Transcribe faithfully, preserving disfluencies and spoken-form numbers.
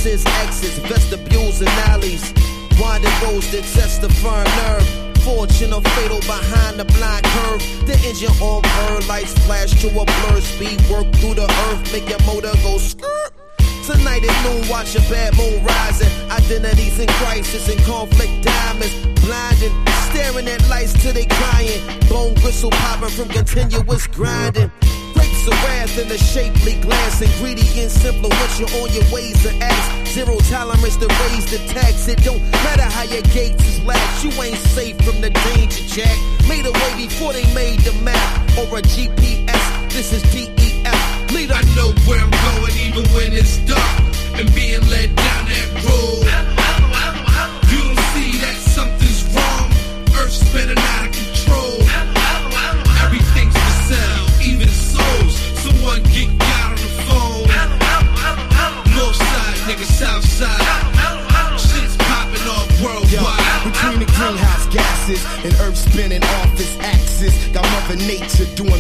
offices, exits, vestibules, and alleys. Winding roads that test the firm nerve. Fortune or fatal behind the blind curve. The engine on burn, lights flash to a blur. Speed work through the earth, make your motor go skirt. Tonight at noon, watch a bad moon rising. Identities in crisis and conflict diamonds. Blinding, staring at lights till they crying. Bone gristle popping from continuous grinding. Grapes of wrath in a shapely glass. Ingredients influential on your ways and acts. Zero tolerance to raise the tax. It don't matter how your gates is latched. You ain't safe from the danger, Jack. Made a way before they made the map. Or a G P S, this is D E F. Lead I know where I'm going even when it's dark. And being led down that road. You don't see that something's wrong. Earth's spinning out of control. Everything's for sale, even souls. Someone get out on the phone. North side, nigga, south side. Shit's popping off worldwide. Yo, between the greenhouse gases and Earth spinning off its axis, got Mother Nature doing